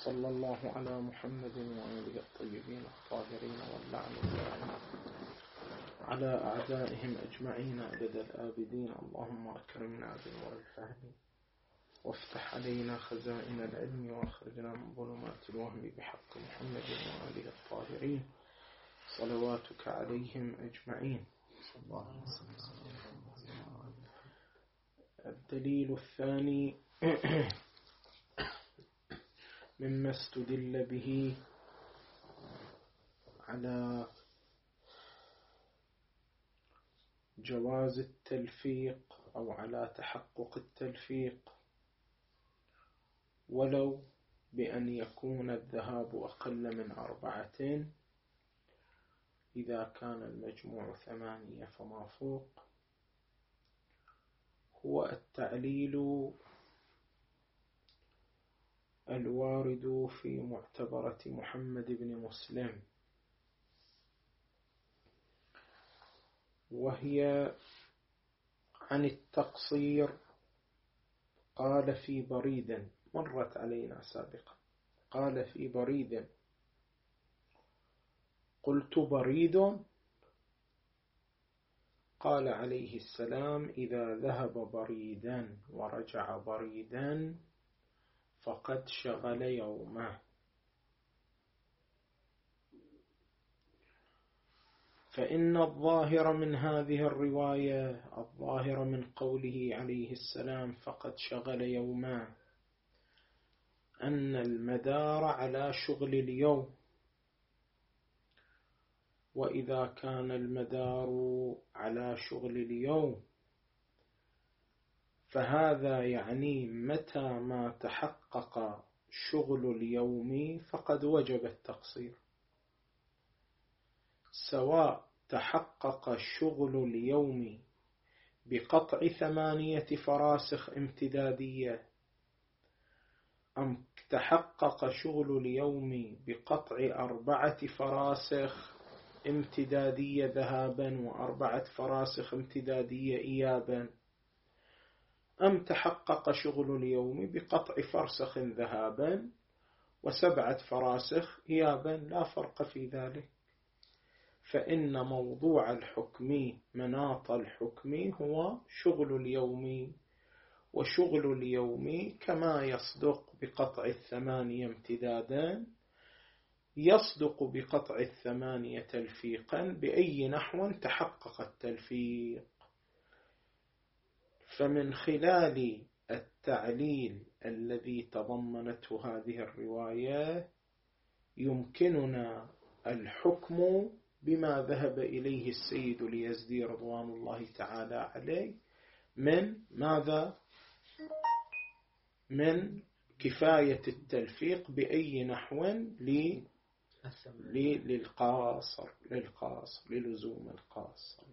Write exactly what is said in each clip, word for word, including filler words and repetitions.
وصلى الله على محمد وآله الطيبين الطاهرين واللعن الدائم على أعدائهم أجمعين عدد الآبدين. اللهم أكرمنا بنور الفهم وافتح علينا خزائن العلم واخرجنا من ظلمات الوهم بحق محمد وآله الطاهرين صلواتك عليهم أجمعين. الدليل الثاني مما استدل به على جواز التلفيق أو على تحقق التلفيق ولو بأن يكون الذهاب أقل من أربعة إذا كان المجموع ثمانية فما فوق، هو التعليل الوارد في معتبرة محمد بن مسلم، وهي عن التقصير. قال في بريد، مرت علينا سابقا، قال في بريد قلت بريد، قال عليه السلام إذا ذهب بريدا ورجع بريدا فقد شغل يومه. فإن الظاهر من هذه الرواية، الظاهر من قوله عليه السلام فقد شغل يومه، أن المدار على شغل اليوم، وإذا كان المدار على شغل اليوم فهذا يعني متى ما تحقق شغل اليوم فقد وجب التقصير، سواء تحقق شغل اليوم بقطع ثمانية فراسخ امتدادية أم تحقق شغل اليوم بقطع أربعة فراسخ امتدادية ذهابا وأربعة فراسخ امتدادية إيابا، أم تحقق شغل اليوم بقطع فرسخ ذهابا وسبعة فراسخ إيابا، لا فرق في ذلك. فإن موضوع الحكم، مناط الحكم هو شغل اليوم، وشغل اليوم كما يصدق بقطع الثمانية امتدادا يصدق بقطع الثمانية تلفيقا بأي نحو تحقق التلفيق. فمن خلال التعليل الذي تضمنته هذه الرواية يمكننا الحكم بما ذهب إليه السيد اليزدي رضوان الله تعالى عليه من ماذا؟ من كفاية التلفيق بأي نحو للقاصر للقاصر للزوم القاصر.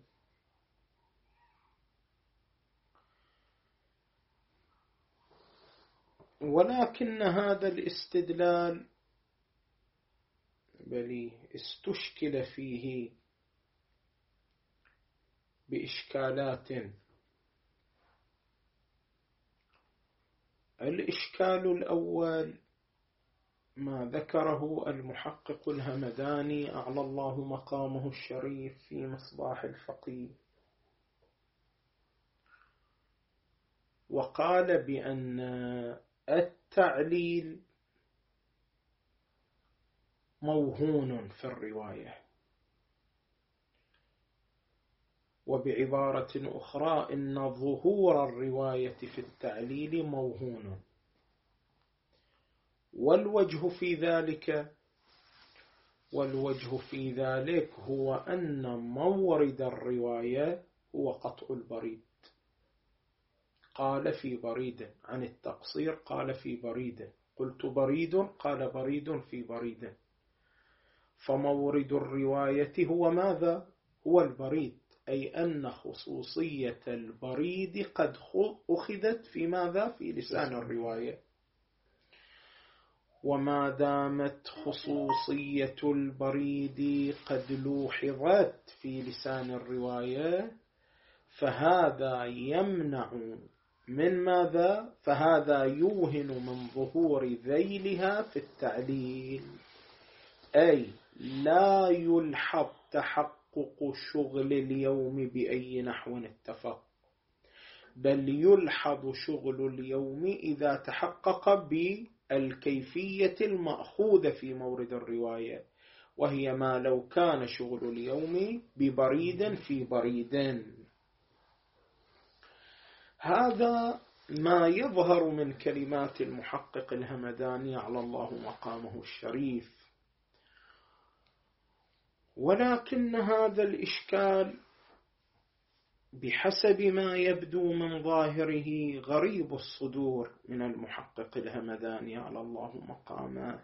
ولكن هذا الاستدلال بل استشكل فيه بإشكالات. الإشكال الأول ما ذكره المحقق الهمداني أعلى الله مقامه الشريف في مصباح الفقيه، وقال بأن التعليل موهون في الرواية، وبعبارة أخرى إن ظهور الرواية في التعليل موهون. والوجه في ذلك والوجه في ذلك هو أن مورد الرواية هو قطع البريد. قال في بريد عن التقصير، قال في بريد قلت بريد، قال بريد في بريد، فمورد الرواية هو ماذا؟ هو البريد، أي أن خصوصية البريد قد أخذت في ماذا؟ في لسان الرواية. وما دامت خصوصية البريد قد لوحظت في لسان الرواية فهذا يمنع من ماذا؟ فهذا يوهن من ظهور ذيلها في التعليل، أي لا يلحظ تحقق شغل اليوم بأي نحو اتفق، بل يلحظ شغل اليوم إذا تحقق بالكيفية المأخوذة في مورد الرواية، وهي ما لو كان شغل اليوم ببريد في بريد. هذا ما يظهر من كلمات المحقق الهمداني على الله مقامه الشريف. ولكن هذا الإشكال بحسب ما يبدو من ظاهره غريب الصدور من المحقق الهمداني على الله مقامه،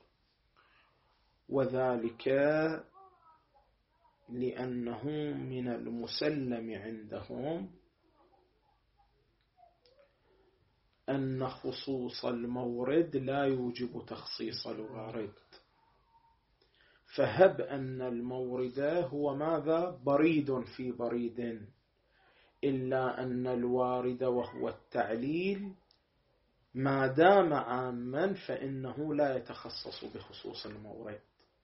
وذلك لأنه من المسلم عندهم أن خصوص المورد لا يوجب تخصيص الوارد، فهب أن المورد هو ماذا؟ بريد في بريد، إلا أن الوارد وهو التعليل ما دام عاما فإنه لا يتخصص بخصوص المورد.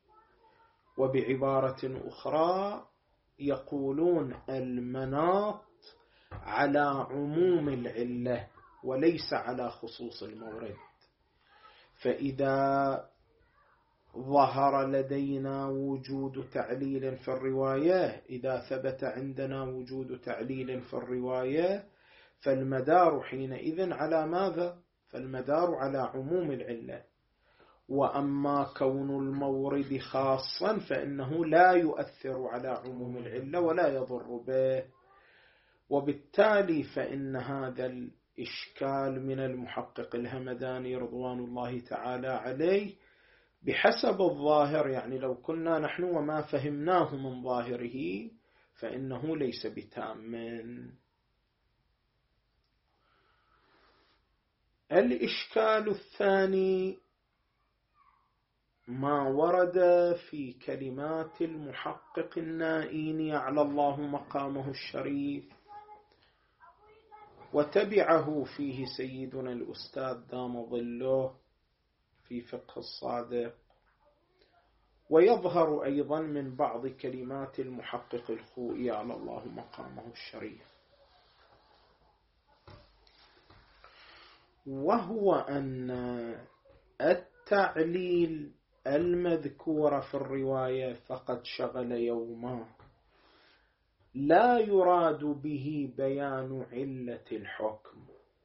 وبعبارة أخرى يقولون المناط على عموم العلة وليس على خصوص المورد، فإذا ظهر لدينا وجود تعليل في الرواية، إذا ثبت عندنا وجود تعليل في الرواية فالمدار حينئذ على ماذا؟ فالمدار على عموم العلة. وأما كون المورد خاصا فإنه لا يؤثر على عموم العلة ولا يضر به، وبالتالي فإن هذا الإشكال من المحقق الهمداني رضوان الله تعالى عليه بحسب الظاهر، يعني لو كنا نحن وما فهمناه من ظاهره فإنه ليس بتام. الإشكال الثاني ما ورد في كلمات المحقق النائين على الله مقامه الشريف، وتبعه فيه سيدنا الأستاذ دام ظله في فقه الصادق، ويظهر أيضا من بعض كلمات المحقق الخوئي على الله مقامه الشريف، وهو أن التعليل المذكور في الرواية فقد شغل يوما لا يراد به بيان علة الحكم،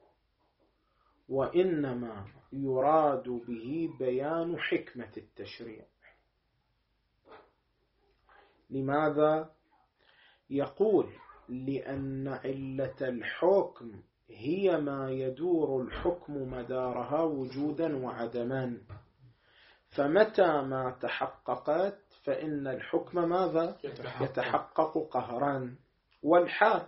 وإنما يراد به بيان حكمة التشريع. لماذا؟ يقول لأن علة الحكم هي ما يدور الحكم مدارها وجودا وعدما، فمتى ما تحققت فإن الحكم ماذا؟ يتحقق, يتحقق قهرا. والحال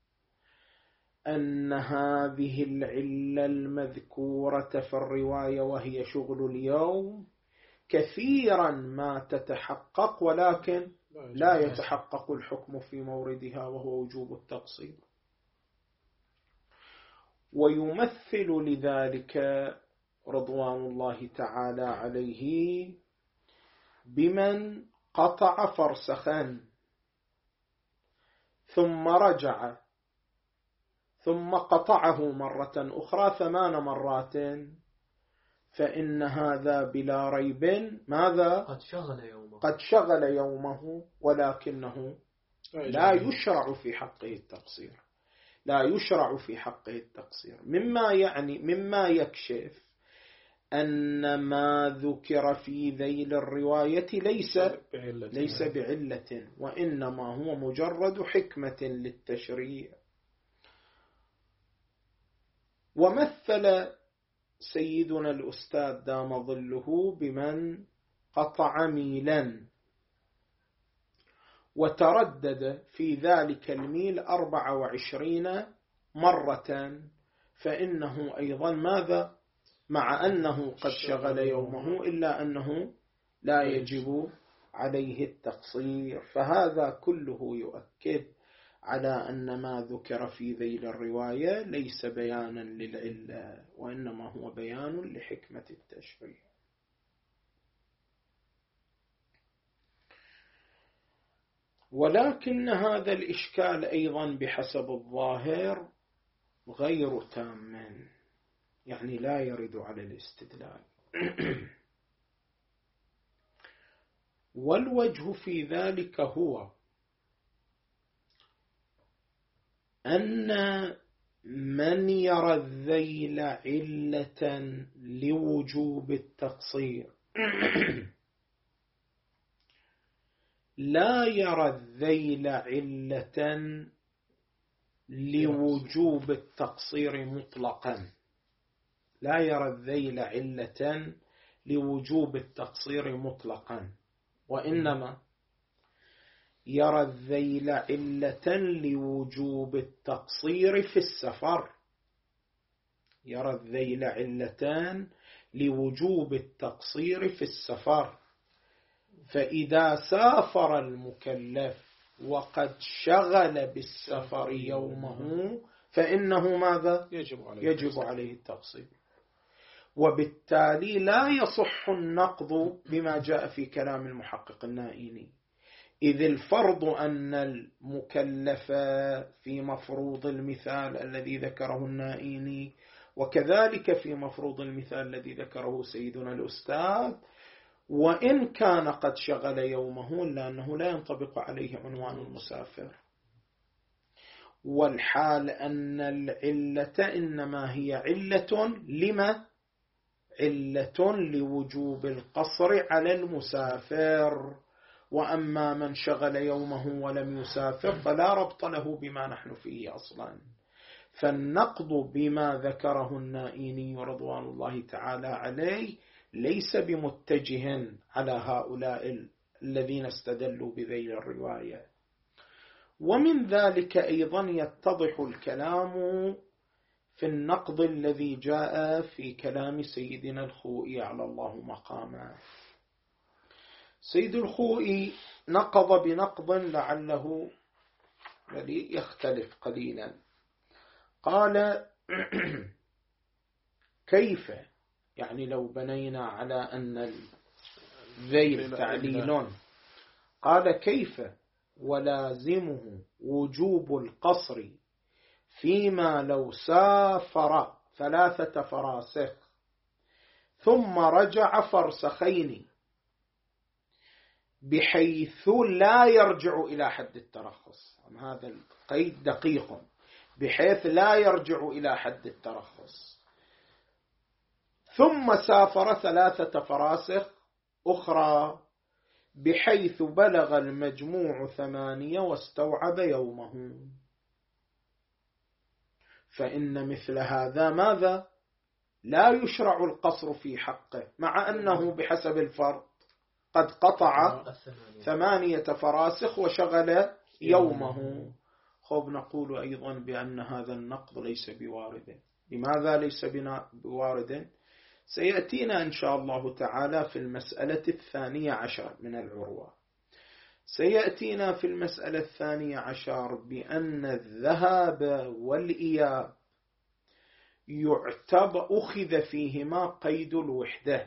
أن هذه العلة المذكورة في الرواية وهي شغل اليوم كثيرا ما تتحقق، ولكن لا يتحقق الحكم في موردها وهو وجوب التقصير. ويمثل لذلك رضوان الله تعالى عليه بمن قطع فرسخا ثم رجع ثم قطعه مرة أخرى ثمان مرات، فإن هذا بلا ريب ماذا؟ قد شغل يومه, قد شغل يومه ولكنه لا يشرع في حقه التقصير، لا يشرع في حقه التقصير، مما يعني مما يكشف أن ما ذكر في ذيل الرواية ليس ليس بعلة، وإنما هو مجرد حكمة للتشريع. ومثل سيدنا الأستاذ دام ظله بمن قطع ميلا وتردد في ذلك الميل أربع وعشرين مرة، فإنه أيضا ماذا؟ مع أنه قد شغل يومه إلا أنه لا يجب عليه التقصير. فهذا كله يؤكد على أن ما ذكر في ذيل الرواية ليس بيانا للعلة، وإنما هو بيان لحكمة التشريع. ولكن هذا الإشكال أيضا بحسب الظاهر غير تام، يعني لا يرد على الاستدلال. والوجه في ذلك هو أن من يرى الذيل علة لوجوب التقصير لا يرى الذيل علة لوجوب التقصير مطلقا، لا يرى الذيل علة لوجوب التقصير مطلقا، وإنما يرى الذيل علة لوجوب التقصير في السفر، يرى الذيل علتان لوجوب التقصير في السفر. فإذا سافر المكلف وقد شغل بالسفر يومه فإنه ماذا؟ يجب عليه, يجب عليه التقصير. وبالتالي لا يصح النقض بما جاء في كلام المحقق النائيني، إذ الفرض أن المكلف في مفروض المثال الذي ذكره النائيني، وكذلك في مفروض المثال الذي ذكره سيدنا الأستاذ، وإن كان قد شغل يومه لأنه لا ينطبق عليه عنوان المسافر. والحال أن العلة إنما هي علة لما؟ علة لوجوب القصر على المسافر. وأما من شغل يومه ولم يسافر فلا ربط له بما نحن فيه أصلا. فالنقض بما ذكره النائيني رضوان الله تعالى عليه ليس بمتجه على هؤلاء الذين استدلوا بذيل الرواية. ومن ذلك أيضا يتضح الكلام في النقض الذي جاء في كلام سيدنا الخوئي على الله مقامه. سيد الخوئي نقض بنقض لعله يختلف قليلا. قال كيف، يعني لو بنينا على أن الذيل تعليل، قال كيف ولازمه وجوب القصر فيما لو سافر ثلاثة فراسخ ثم رجع فرسخين بحيث لا يرجع إلى حد الترخص. هذا القيد دقيق، بحيث لا يرجع إلى حد الترخص. ثم سافر ثلاثة فراسخ أخرى بحيث بلغ المجموع ثمانية واستوعب يومه، فإن مثل هذا ماذا؟ لا يشرع القصر في حقه، مع أنه بحسب الفرض قد قطع ثمانية فراسخ وشغل يومه. خب نقول أيضا بأن هذا النقض ليس بوارد. لماذا ليس بوارد؟ سيأتينا إن شاء الله تعالى في المسألة الثانية عشر من العروة، سيأتينا في المسألة الثانية عشر بأن الذهاب والإياب يعتبر أخذ فيهما قيد الوحدة،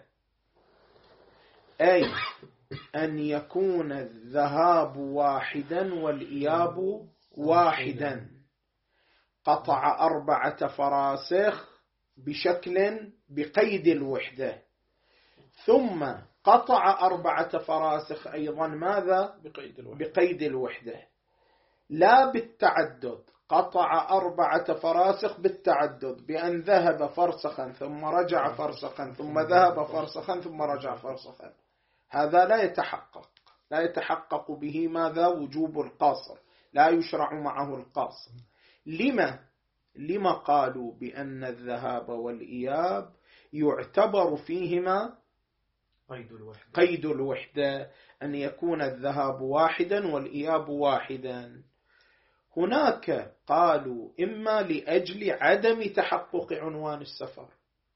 أي أن يكون الذهاب واحدا والإياب واحدا. قطع أربعة فراسخ بشكل بقيد الوحدة، ثم قطع أربعة فراسخ أيضا ماذا؟ بقيد الوحدة. بقيد الوحدة لا بالتعدد. قطع أربعة فراسخ بالتعدد بأن ذهب فرسخا ثم رجع فرسخا ثم ذهب فرسخا ثم رجع فرسخا. هذا لا يتحقق لا يتحقق به ماذا؟ وجوب القصر، لا يشرع معه القصر. لما؟ لما قالوا بأن الذهاب والإياب يعتبر فيهما قيد الوحدة. قيد الوحدة، أن يكون الذهاب واحدا والإياب واحدا. هناك قالوا إما لأجل عدم تحقق عنوان السفر،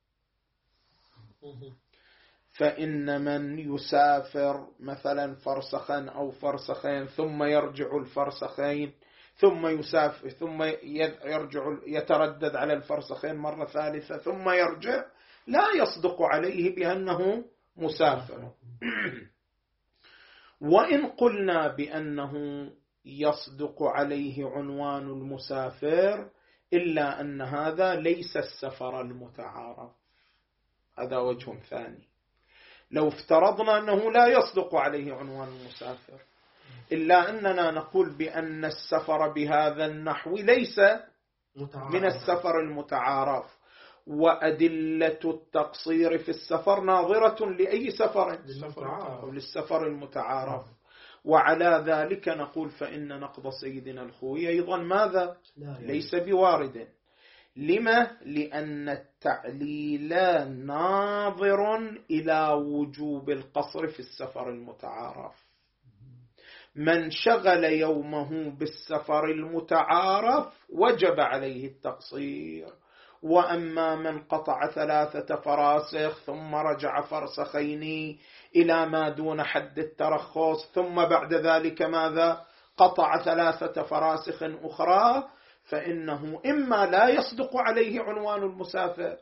فإن من يسافر مثلا فرسخا أو فرسخين ثم يرجع الفرسخين ثم يسافر ثم يرجع يتردد على الفرسخين مرة ثالثة ثم يرجع، لا يصدق عليه بأنه مسافر. وإن قلنا بأنه يصدق عليه عنوان المسافر، إلا أن هذا ليس السفر المتعارف، هذا وجه ثاني. لو افترضنا أنه لا يصدق عليه عنوان المسافر، إلا أننا نقول بأن السفر بهذا النحو ليس من السفر المتعارف، وأدلة التقصير في السفر ناظرة لأي سفر؟ للسفر المتعارف. وعلى ذلك نقول فإن نقض سيدنا الخوي أيضا ماذا؟ ليس بوارد. لما؟ لأن التعليل ناظر إلى وجوب القصر في السفر المتعارف. من شغل يومه بالسفر المتعارف وجب عليه التقصير، وأما من قطع ثلاثة فراسخ ثم رجع فرسخين إلى ما دون حد الترخص ثم بعد ذلك ماذا؟ قطع ثلاثة فراسخ أخرى، فإنه إما لا يصدق عليه عنوان المسافر،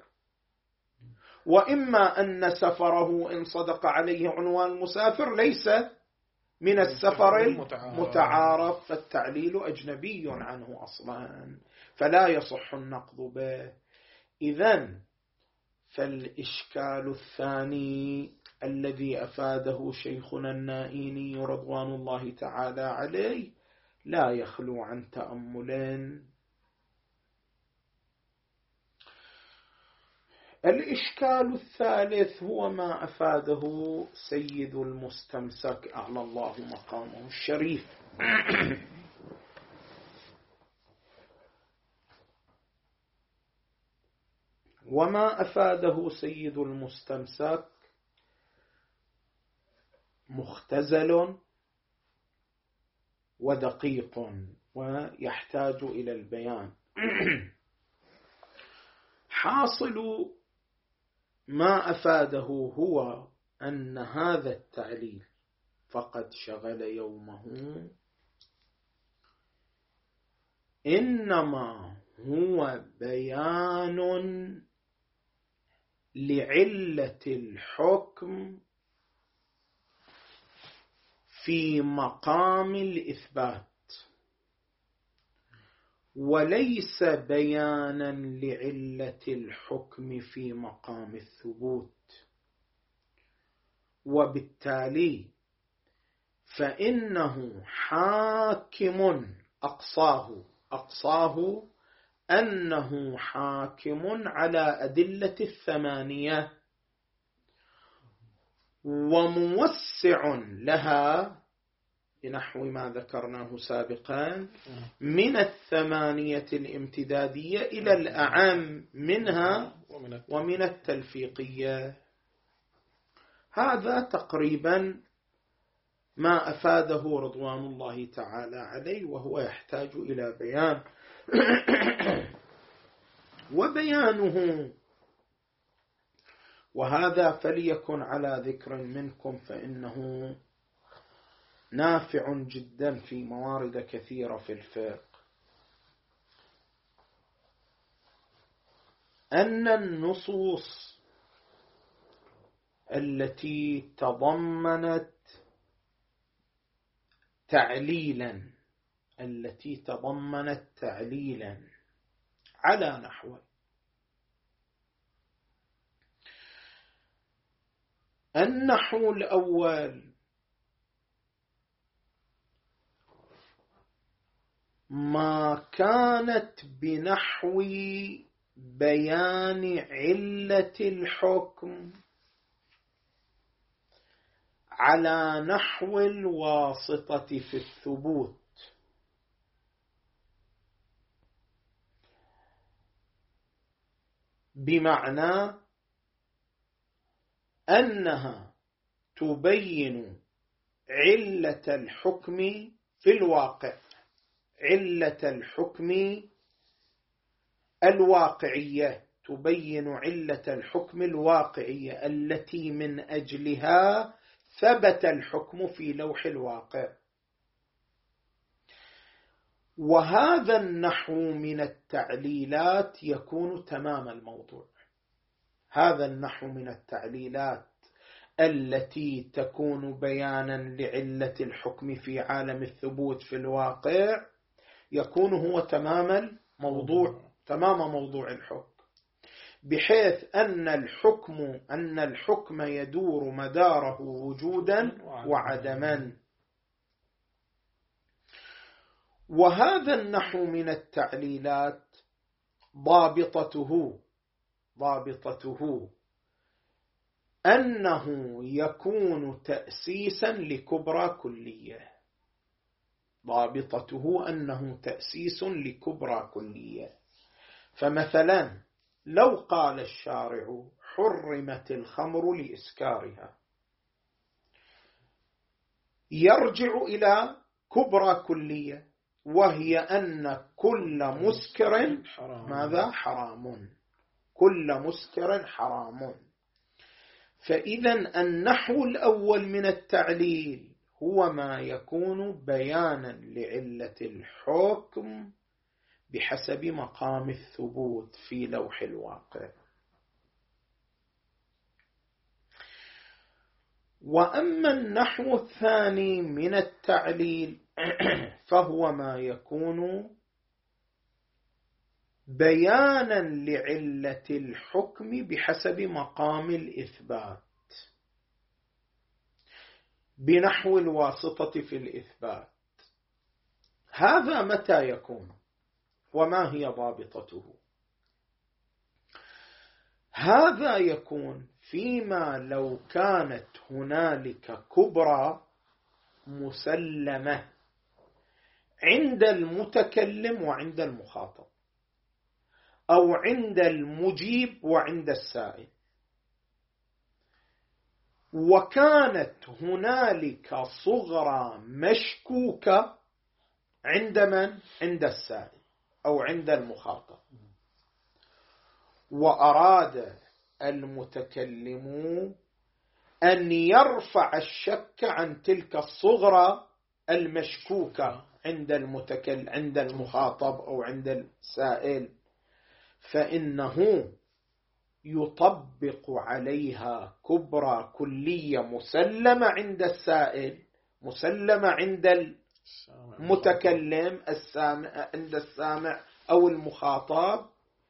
وإما أن سفره إن صدق عليه عنوان المسافر ليس من السفر المتعارف، فالتعليل أجنبي عنه أصلا، فلا يصح النقض به. إذن فالإشكال الثاني الذي أفاده شيخنا النائيني رضوان الله تعالى عليه لا يخلو عن تأمل. الإشكال الثالث هو ما أفاده سيد المستمسك أعلى الله مقامه الشريف. وما أفاده سيد المستمسك مختزل ودقيق ويحتاج إلى البيان. حاصل ما أفاده هو أن هذا التعليل فقد شغل يومه إنما هو بيان لعلة الحكم في مقام الإثبات، وليس بيانا لعلة الحكم في مقام الثبوت. وبالتالي فإنه حاكم أقصاه أقصاه أنه حاكم على أدلة الثمانية وموسع لها بنحو ما ذكرناه سابقا من الثمانية الامتدادية إلى الأعم منها ومن التلفيقية. هذا تقريبا ما أفاده رضوان الله تعالى عليه، وهو يحتاج إلى بيان. وبيانه وهذا فليكن على ذكر منكم، فإنه نافع جدا في موارد كثيرة في الفقه، أن النصوص التي تضمنت تعليلا التي تضمنت تعليلا على نحو النحو الأول ما كانت بنحو بيان علة الحكم على نحو الواسطة في الثبوت، بمعنى أنها تبين علة الحكم في الواقع، علة الحكم الواقعية، تبين علة الحكم الواقعية التي من أجلها ثبت الحكم في لوح الواقع. وهذا النحو من التعليلات يكون تمام الموضوع. هذا النحو من التعليلات التي تكون بيانا لعلة الحكم في عالم الثبوت في الواقع يكون هو تمام الموضوع، تمام موضوع الحكم، بحيث أن الحكم أن الحكم يدور مداره وجودا وعدما. وهذا النحو من التعليلات ضابطته ضابطته أنه يكون تأسيسا لكبرى كلية. ضابطته أنه تأسيس لكبرى كلية. فمثلا لو قال الشارع حرمت الخمر لإسكارها، يرجع إلى كبرى كلية، وهي أن كل مسكر ماذا؟ حرام. كل مسكر حرام. فإذا النحو الأول من التعليل هو ما يكون بيانا لعلة الحكم بحسب مقام الثبوت في لوح الواقع. وأما النحو الثاني من التعليل فهو ما يكون بيانا لعلة الحكم بحسب مقام الإثبات، بنحو الواسطة في الإثبات. هذا متى يكون وما هي ضابطته؟ هذا يكون فيما لو كانت هنالك كبرى مسلمة عند المتكلم وعند المخاطب، أو عند المجيب وعند السائل، وكانت هنالك صغرى مشكوكة عند من؟ عند السائل أو عند المخاطب، وأراد المتكلم أن يرفع الشك عن تلك الصغرى المشكوكة عند المتكلم عند المخاطب أو عند السائل، فإنه يطبق عليها كبرى كلية مسلمة عند السائل، مسلمة عند المتكلم السامع عند السامع أو المخاطب،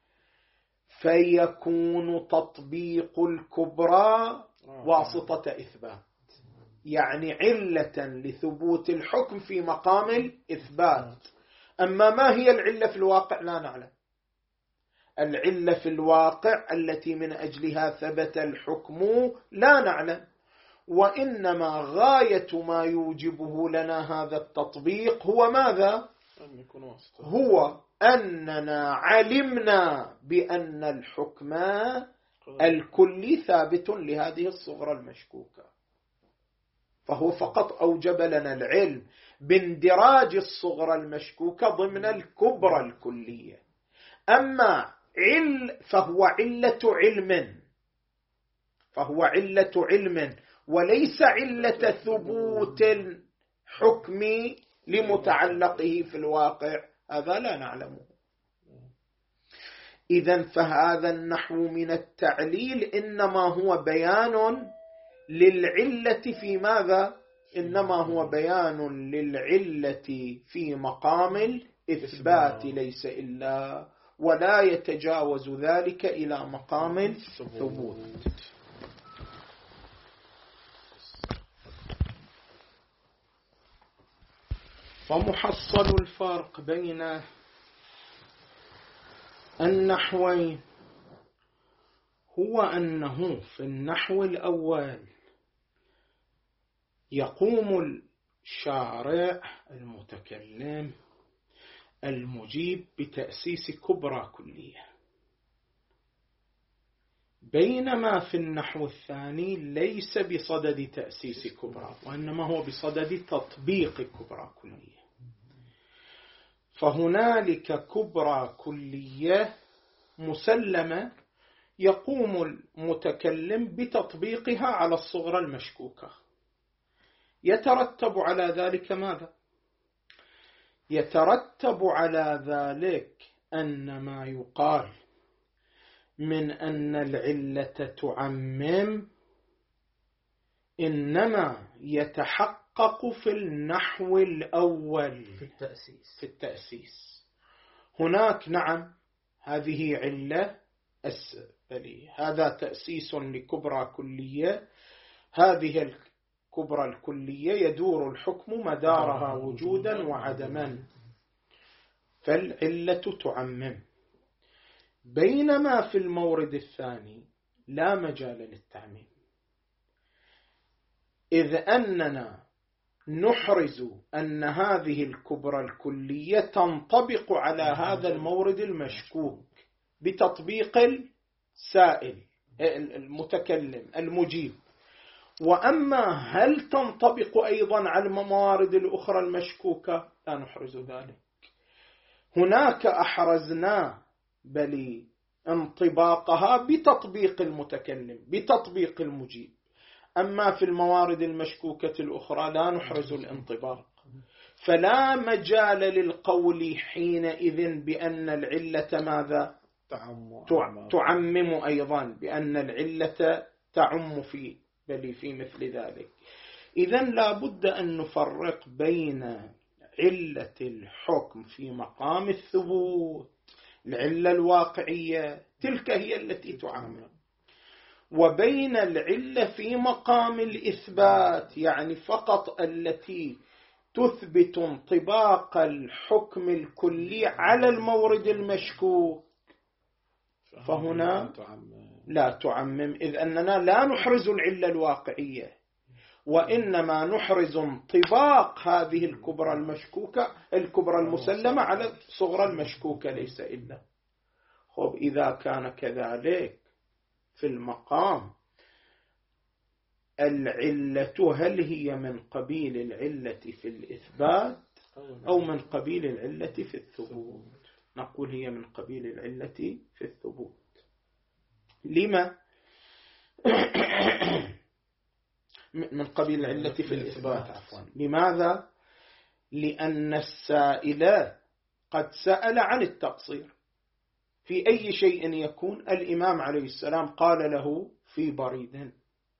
فيكون تطبيق الكبرى واسطة إثبات، يعني علة لثبوت الحكم في مقام الإثبات. أما ما هي العلة في الواقع لا نعلم. العلة في الواقع التي من أجلها ثبت الحكم لا نعلم، وإنما غاية ما يوجبه لنا هذا التطبيق هو ماذا؟ هو أننا علمنا بأن الحكم الكلي ثابت لهذه الصغرى المشكوكة، فهو فقط أوجب لنا العلم باندراج الصغرى المشكوكة ضمن الكبرى الكلية. أما عل فهو علة علم، فهو علة علم وليس علة ثبوت الحكم لمتعلقه في الواقع، هذا لا نعلمه. إذن فهذا النحو من التعليل إنما هو بيان للعلة في ماذا؟ إنما هو بيان للعلة في مقام الإثبات ليس إلا، ولا يتجاوز ذلك إلى مقام الثبوت. فمحصل الفرق بين النحوين هو أنه في النحو الأول يقوم الشارع المتكلم المجيب بتأسيس كبرى كلية، بينما في النحو الثاني ليس بصدد تأسيس كبرى، وإنما هو بصدد تطبيق كبرى كلية. فهنالك كبرى كلية مسلمة يقوم المتكلم بتطبيقها على الصغرى المشكوكة، يترتب على ذلك ماذا؟ يترتب على ذلك أن ما يقال من أن العلة تعمم إنما يتحقق في النحو الأول في التأسيس. في التأسيس. هناك نعم هذه علة أسفلية، هذا تأسيس لكبرى كلية، هذه الكبرى الكلية يدور الحكم مدارها وجودا وعدما، فالعلة تعمم. بينما في المورد الثاني لا مجال للتعميم، إذ أننا نحرز أن هذه الكبرى الكلية تنطبق على هذا المورد المشكوك بتطبيق السائل المتكلم المجيب. وأما هل تنطبق أيضا على الموارد الأخرى المشكوكة لا نحرز ذلك. هناك أحرزنا بل انطباقها بتطبيق المتكلم بتطبيق المجيب، أما في الموارد المشكوكة الأخرى لا نحرز الانطباق، فلا مجال للقول حينئذ بأن العلة ماذا تعمم أيضا، بأن العلة تعم في بل في مثل ذلك. إذن لا بد أن نفرق بين علة الحكم في مقام الثبوت، العلة الواقعية تلك هي التي تعمم، وبين العلة في مقام الإثبات، يعني فقط التي تثبت انطباق الحكم الكلي على المورد المشكوك، فهنا لا تعمم، إذ أننا لا نحرز العلة الواقعية، وإنما نحرز انطباق هذه الكبرى المشكوكة الكبرى المسلمة على صغرى المشكوكة ليس إلا. خب إذا كان كذلك في المقام العلة هل هي من قبيل العلة في الإثبات أو من قبيل العلة في الثبوت؟ نقول هي من قبيل العلة في الثبوت. لما؟ من قبيل العلة في الإثبات عفوا. لماذا؟ لأن السائل قد سأل عن التقصير في أي شيء يكون. الإمام عليه السلام قال له في بريد،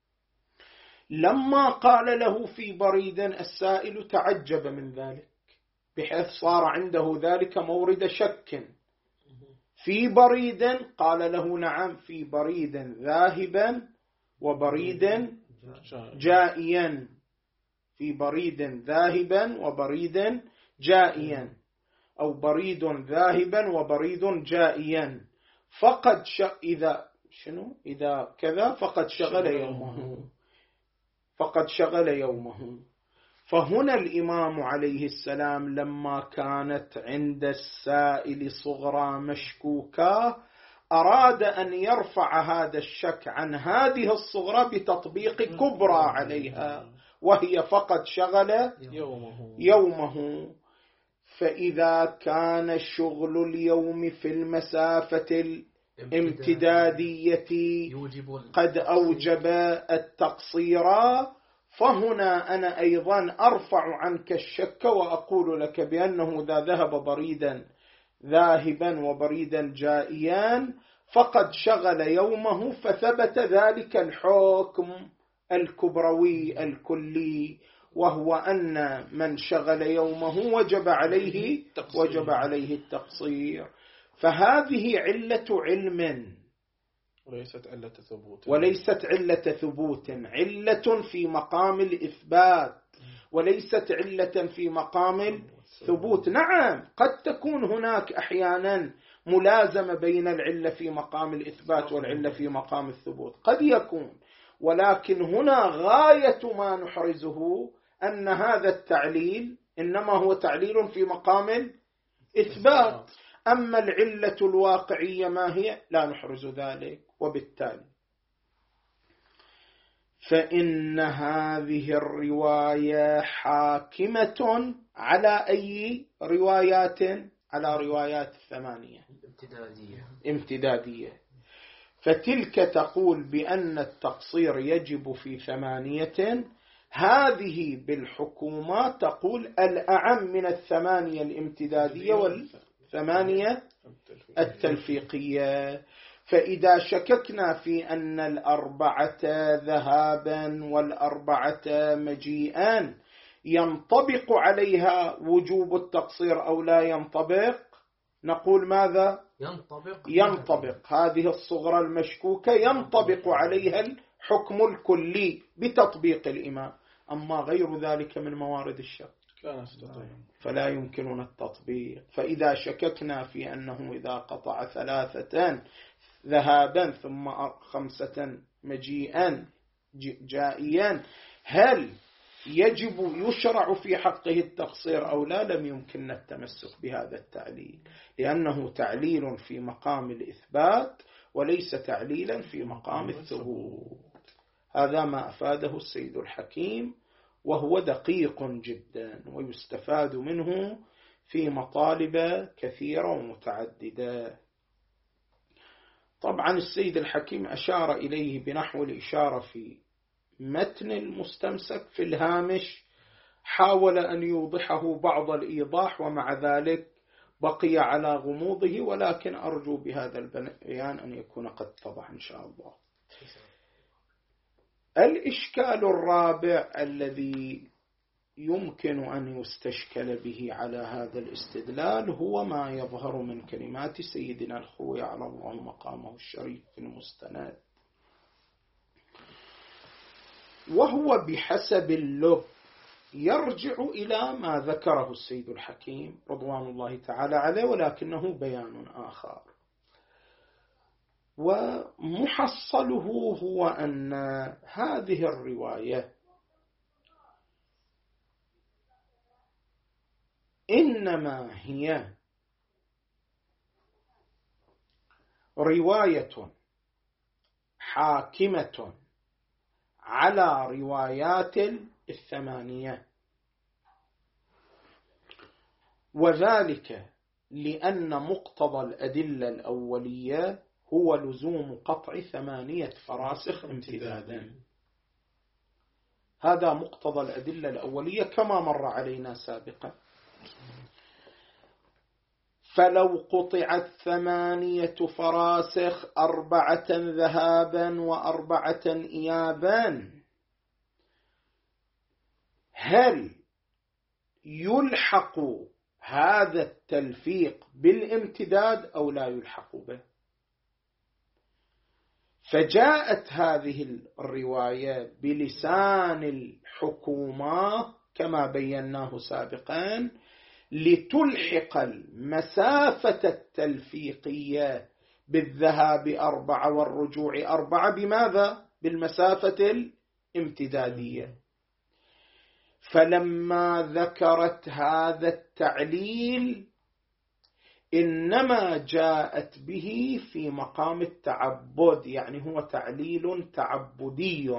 لما قال له في بريد السائل تعجب من ذلك بحيث صار عنده ذلك مورد شك. في بريد قال له نعم في بريد ذاهبا وبريد جائيا، في بريد ذاهبا وبريد جائيا، أو بريد ذاهبا وبريد جائيا، فقد ش... إذا شنو إذا كذا فقد شغل يومه فقد شغل يومه. فهنا الإمام عليه السلام لما كانت عند السائل صغرى مشكوكة أراد أن يرفع هذا الشك عن هذه الصغرى بتطبيق كبرى عليها، وهي فقد شغل يومه, يومه. فإذا كان شغل اليوم في المسافة الامتدادية قد أوجب التقصير، فهنا أنا أيضا أرفع عنك الشك وأقول لك بأنه إذا ذهب بريدا ذاهبا وبريدا جائيا فقد شغل يومه، فثبت ذلك الحكم الكبروي الكلي، وهو أن من شغل يومه وجب عليه وجب عليه التقصير. فهذه علة علم وليست علة ثبوت، وليست علة ثبوت، علة في مقام الإثبات وليست علة في مقام الثبوت. نعم قد تكون هناك أحيانا ملازمة بين العلة في مقام الإثبات والعلة في مقام الثبوت، قد يكون، ولكن هنا غاية ما نحرزه أن هذا التعليل إنما هو تعليل في مقام الإثبات. أما العلة الواقعية ما هي؟ لا نحرز ذلك. وبالتالي فإن هذه الرواية حاكمة على أي روايات؟ على روايات الثمانية امتدادية امتدادية. فتلك تقول بأن التقصير يجب في ثمانية، هذه بالحكومات تقول الأعم من الثمانية الامتدادية والثمانية التلفيقية. فإذا شككنا في أن الأربعة ذهابا والأربعة مجيئا ينطبق عليها وجوب التقصير أو لا ينطبق، نقول ماذا؟ ينطبق. ينطبق هذه الصغرى المشكوكة ينطبق عليها الحكم الكلي بتطبيق الإمام. أما غير ذلك من موارد الشك فلا يمكننا التطبيق. فإذا شككنا في أنه إذا قطع ثلاثة ذهابا ثم خمسة مجيئا جائيا هل يجب يشرع في حقه التقصير أو لا؟ لم يمكننا التمسك بهذا التعليل، لأنه تعليل في مقام الإثبات وليس تعليلا في مقام الثبوت. هذا ما أفاده السيد الحكيم، وهو دقيق جدا ويستفاد منه في مطالب كثيرة ومتعددة. طبعا السيد الحكيم أشار إليه بنحو الإشارة في متن المستمسك في الهامش، حاول أن يوضحه بعض الإيضاح ومع ذلك بقي على غموضه، ولكن أرجو بهذا البيان أن يكون قد اتضح إن شاء الله. الإشكال الرابع الذي يمكن أن يستشكل به على هذا الاستدلال هو ما يظهر من كلمات سيدنا الخوي على الله مقامه الشريف في المستند، وهو بحسب اللب يرجع إلى ما ذكره السيد الحكيم رضوان الله تعالى عليه، ولكنه بيان آخر. ومحصله هو أن هذه الرواية إنما هي رواية حاكمة على روايات الثمانية، وذلك لأن مقتضى الأدلة الأولية هو لزوم قطع ثمانية فراسخ امتدادا. هذا مقتضى الأدلة الأولية كما مر علينا سابقا. فلو قطعت ثمانية فراسخ أربعة ذهابا وأربعة إيابا هل يلحق هذا التلفيق بالامتداد أو لا يلحق به؟ فجاءت هذه الرواية بلسان الحكومة كما بيناه سابقا لتلحق المسافة التلفيقية بالذهاب أربعة والرجوع أربعة بماذا؟ بالمسافة الامتدادية. فلما ذكرت هذا التعليل إنما جاءت به في مقام التعبد، يعني هو تعليل تعبدي.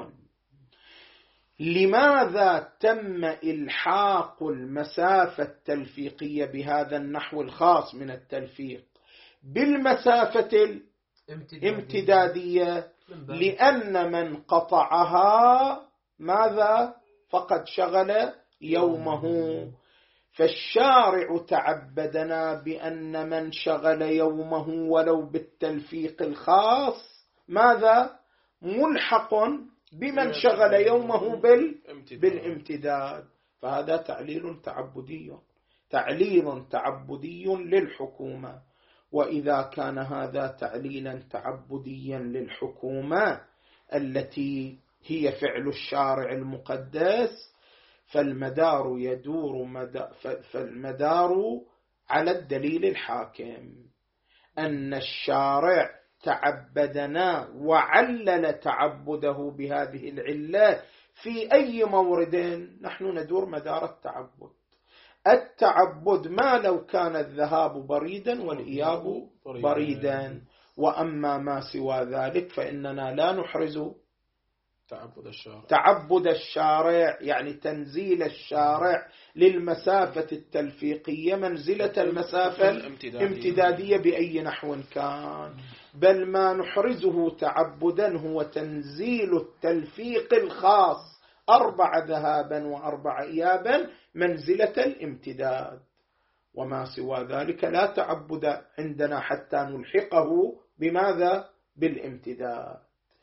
لماذا تم إلحاق المسافة التلفيقية بهذا النحو الخاص من التلفيق بالمسافة الامتدادية؟ لأن من قطعها ماذا؟ فقد شغل يومه. فالشارع تعبدنا بأن من شغل يومه ولو بالتلفيق الخاص ماذا؟ ملحق بمن شغل يومه بالامتداد. فهذا تعليل تعبدي، تعليل تعبدي للحكومة. وإذا كان هذا تعليلا تعبديا للحكومة التي هي فعل الشارع المقدس، فالمدار يدور مدار فالمدار على الدليل الحاكم أن الشارع تعبدنا وعلل تعبده بهذه العلة في أي مورد نحن ندور مدار التعبد. التعبد ما لو كان الذهاب بريدا والإياب بريدا، وأما ما سوى ذلك فإننا لا نحرز تعبد الشارع. تعبد الشارع يعني تنزيل الشارع للمسافة التلفيقية منزلة المسافة الامتدادية بأي نحو كان، بل ما نحرزه تعبدا هو تنزيل التلفيق الخاص أربع ذهابا وأربع إيابا منزلة الامتداد، وما سوى ذلك لا تعبد عندنا حتى نلحقه بماذا؟ بالامتداد.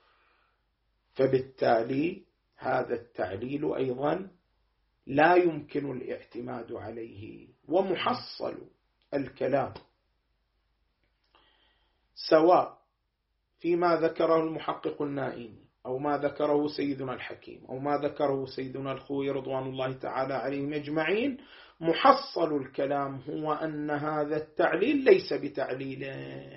فبالتالي هذا التعليل أيضا لا يمكن الاعتماد عليه. ومحصل الكلام سواء فيما ذكره المحقق النائمي أو ما ذكره سيدنا الحكيم أو ما ذكره سيدنا الخوي رضوان الله تعالى عليهم أجمعين، محصل الكلام هو أن هذا التعليل ليس بتعليل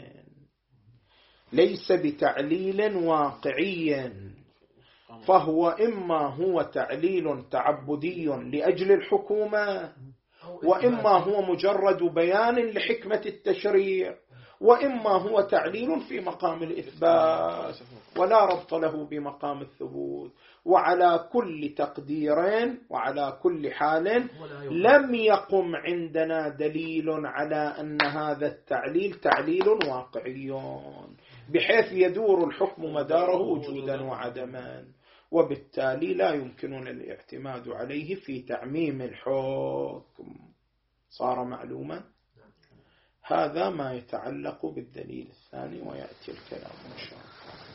ليس بتعليل واقعي، فهو إما هو تعليل تعبدي لأجل الحكومة، وإما هو مجرد بيان لحكمة التشريع، وإما هو تعليل في مقام الإثبات ولا ربط له بمقام الثبوت. وعلى كل تقدير وعلى كل حال لم يقم عندنا دليل على أن هذا التعليل تعليل واقعي بحيث يدور الحكم مداره وجودا وعدما، وبالتالي لا يمكننا الاعتماد عليه في تعميم الحكم. صار معلوما؟ هذا ما يتعلق بالدليل الثاني، ويأتي الكلام إن شاء الله.